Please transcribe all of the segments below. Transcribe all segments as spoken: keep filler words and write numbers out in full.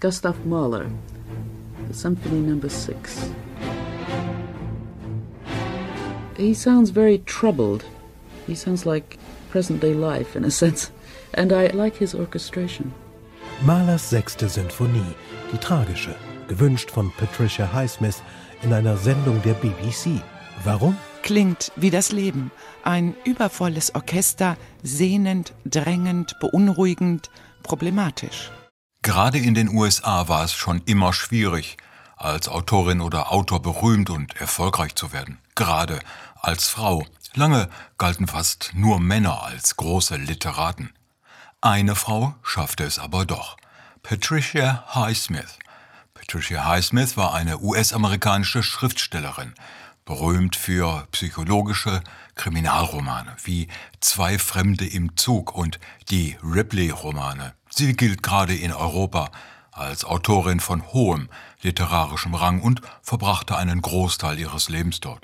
Gustav Mahler, the Symphony Number Six. He sounds very troubled. He sounds like present-day life in a sense, and I like his orchestration. Mahlers sechste Sinfonie, die tragische, gewünscht von Patricia Highsmith in einer Sendung der B B C. Warum? Klingt wie das Leben. Ein übervolles Orchester, sehnend, drängend, beunruhigend, problematisch. Gerade in den U S A war es schon immer schwierig, als Autorin oder Autor berühmt und erfolgreich zu werden. Gerade als Frau. Lange galten fast nur Männer als große Literaten. Eine Frau schaffte es aber doch. Patricia Highsmith. Patricia Highsmith war eine U S-amerikanische Schriftstellerin, berühmt für psychologische Kriminalromane wie Zwei Fremde im Zug und die Ripley-Romane. Sie gilt gerade in Europa als Autorin von hohem literarischem Rang und verbrachte einen Großteil ihres Lebens dort.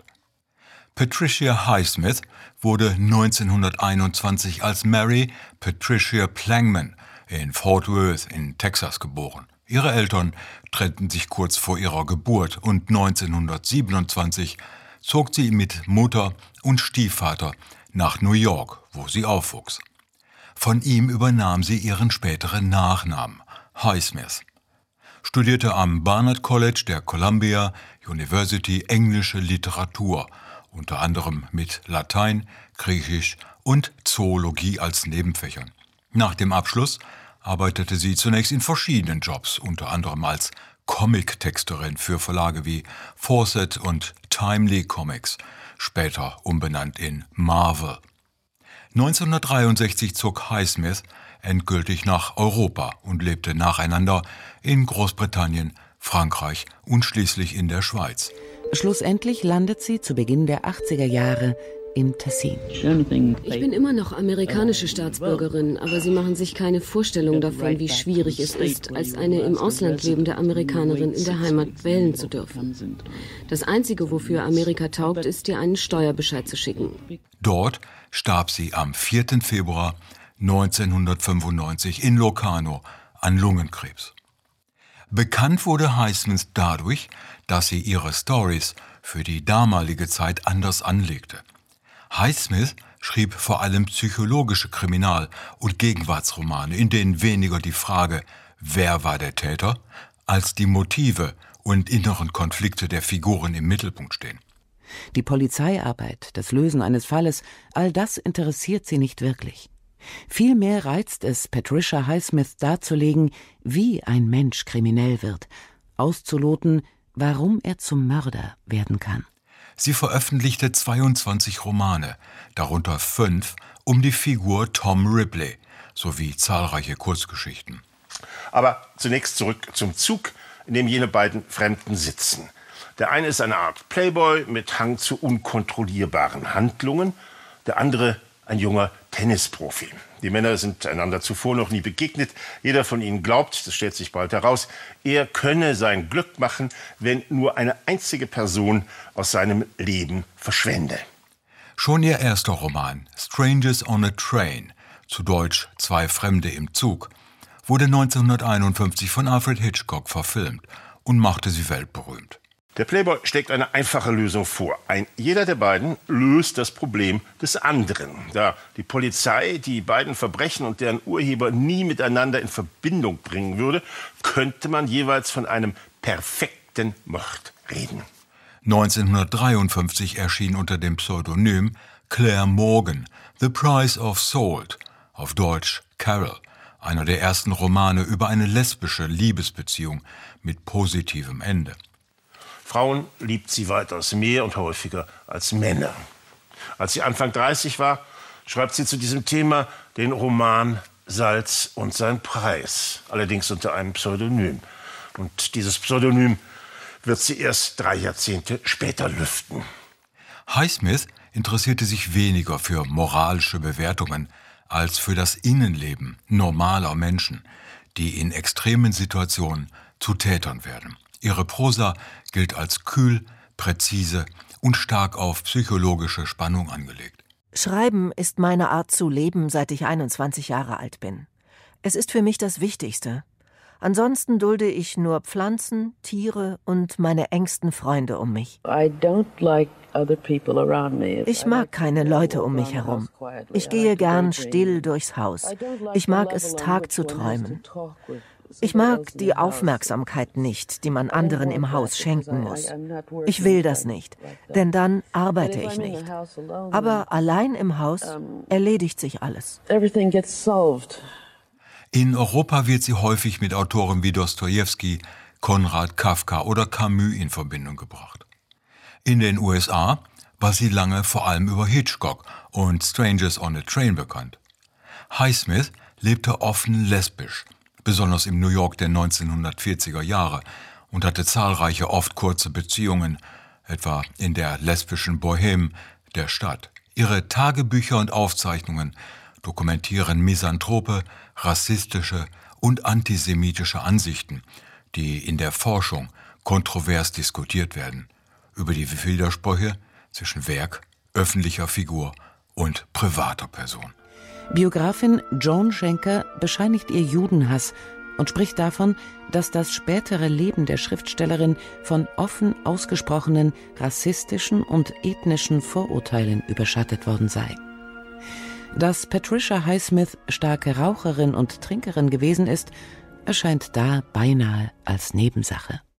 Patricia Highsmith wurde neunzehnhunderteinundzwanzig als Mary Patricia Plangman in Fort Worth in Texas geboren. Ihre Eltern trennten sich kurz vor ihrer Geburt und neunzehnhundertsiebenundzwanzig zog sie mit Mutter und Stiefvater nach New York, wo sie aufwuchs. Von ihm übernahm sie ihren späteren Nachnamen, Highsmith. Studierte am Barnard College der Columbia University englische Literatur, unter anderem mit Latein, Griechisch und Zoologie als Nebenfächern. Nach dem Abschluss arbeitete sie zunächst in verschiedenen Jobs, unter anderem als Comic-Texterin für Verlage wie Fawcett und Timely Comics, später umbenannt in Marvel. neunzehnhundertdreiundsechzig zog Highsmith endgültig nach Europa und lebte nacheinander in Großbritannien, Frankreich und schließlich in der Schweiz. Schlussendlich landet sie zu Beginn der achtziger Jahre im Tessin. Ich bin immer noch amerikanische Staatsbürgerin, aber Sie machen sich keine Vorstellung davon, wie schwierig es ist, als eine im Ausland lebende Amerikanerin in der Heimat wählen zu dürfen. Das Einzige, wofür Amerika taugt, ist, dir einen Steuerbescheid zu schicken. Dort starb sie am vierten Februar neunzehnhundertfünfundneunzig in Locarno an Lungenkrebs. Bekannt wurde Highsmith dadurch, dass sie ihre Stories für die damalige Zeit anders anlegte. Highsmith schrieb vor allem psychologische Kriminal- und Gegenwartsromane, in denen weniger die Frage, wer war der Täter, als die Motive und inneren Konflikte der Figuren im Mittelpunkt stehen. Die Polizeiarbeit, das Lösen eines Falles, all das interessiert sie nicht wirklich. Vielmehr reizt es Patricia Highsmith darzulegen, wie ein Mensch kriminell wird, auszuloten, warum er zum Mörder werden kann. Sie veröffentlichte zweiundzwanzig Romane, darunter fünf um die Figur Tom Ripley, sowie zahlreiche Kurzgeschichten. Aber zunächst zurück zum Zug, in dem jene beiden Fremden sitzen. Der eine ist eine Art Playboy mit Hang zu unkontrollierbaren Handlungen, der andere ein junger Tennisprofi. Die Männer sind einander zuvor noch nie begegnet. Jeder von ihnen glaubt, das stellt sich bald heraus, er könne sein Glück machen, wenn nur eine einzige Person aus seinem Leben verschwende. Schon ihr erster Roman, Strangers on a Train, zu Deutsch Zwei Fremde im Zug, wurde neunzehnhunderteinundfünfzig von Alfred Hitchcock verfilmt und machte sie weltberühmt. Der Playboy schlägt eine einfache Lösung vor. Ein jeder der beiden löst das Problem des anderen. Da die Polizei die beiden Verbrechen und deren Urheber nie miteinander in Verbindung bringen würde, könnte man jeweils von einem perfekten Mord reden. neunzehnhundertdreiundfünfzig erschien unter dem Pseudonym Claire Morgan The Price of Salt, auf Deutsch Carol, einer der ersten Romane über eine lesbische Liebesbeziehung mit positivem Ende. Frauen liebt sie weitaus mehr und häufiger als Männer. Als sie Anfang dreißig war, schreibt sie zu diesem Thema den Roman Salz und sein Preis, allerdings unter einem Pseudonym. Und dieses Pseudonym wird sie erst drei Jahrzehnte später lüften. Highsmith interessierte sich weniger für moralische Bewertungen als für das Innenleben normaler Menschen, die in extremen Situationen zu Tätern werden. Ihre Prosa gilt als kühl, präzise und stark auf psychologische Spannung angelegt. Schreiben ist meine Art zu leben, seit ich einundzwanzig Jahre alt bin. Es ist für mich das Wichtigste. Ansonsten dulde ich nur Pflanzen, Tiere und meine engsten Freunde um mich. Ich mag keine Leute um mich herum. Ich gehe gern still durchs Haus. Ich mag es, Tag zu träumen. Ich mag die Aufmerksamkeit nicht, die man anderen im Haus schenken muss. Ich will das nicht, denn dann arbeite ich nicht. Aber allein im Haus erledigt sich alles. In Europa wird sie häufig mit Autoren wie Dostojewski, Konrad, Kafka oder Camus in Verbindung gebracht. In den U S A war sie lange vor allem über Hitchcock und Strangers on a Train bekannt. Highsmith lebte offen lesbisch, besonders im New York der neunzehnhundertvierziger Jahre, und hatte zahlreiche, oft kurze Beziehungen, etwa in der lesbischen Bohème der Stadt. Ihre Tagebücher und Aufzeichnungen dokumentieren misanthrope, rassistische und antisemitische Ansichten, die in der Forschung kontrovers diskutiert werden, über die Widersprüche zwischen Werk, öffentlicher Figur und privater Person. Biografin Joan Schenker bescheinigt ihr Judenhass und spricht davon, dass das spätere Leben der Schriftstellerin von offen ausgesprochenen rassistischen und ethnischen Vorurteilen überschattet worden sei. Dass Patricia Highsmith starke Raucherin und Trinkerin gewesen ist, erscheint da beinahe als Nebensache.